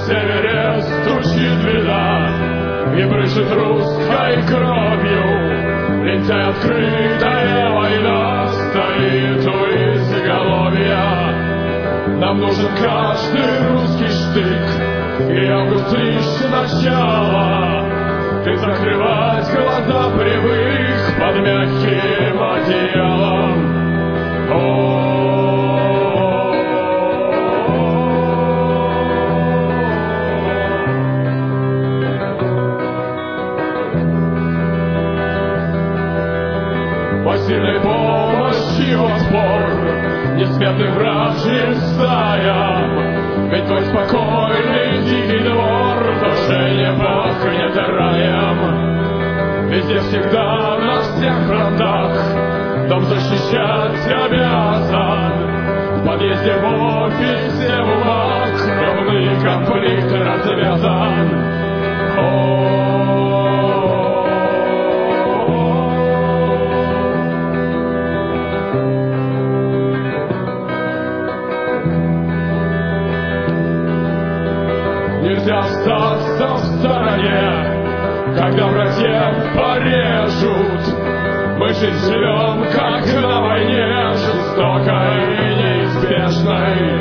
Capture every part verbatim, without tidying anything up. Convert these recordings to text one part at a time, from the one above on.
севере стучит беда и брызжет русской кровью. Лентяй открытая война стоит у изголовья. Нам нужен каждый русский штык, и август лишь начало. Ты закрывать глаза привык под мягким одеялом. По сильной помощи в отпор несметным вражьим стаям, ведь твой спокойный дикий двор тоже не пахнет раем. Везде всегда на всех фронтах дом защищать обязан. В подъезде, в офисе, в умах кровный конфликт развязан. Нельзя остаться в стороне, когда братьев порежут. Мы жить живем, как на войне, жестокой и неизбежной.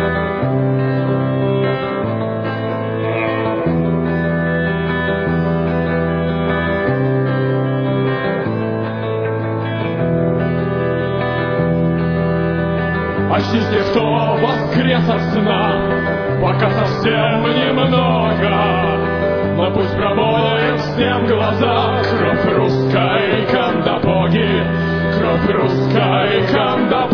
Очните, кто воскрес от сна, пока совсем немного. Но пусть промоет всем глаза кровь русской Кандапоги, кровь русской Кандапоги.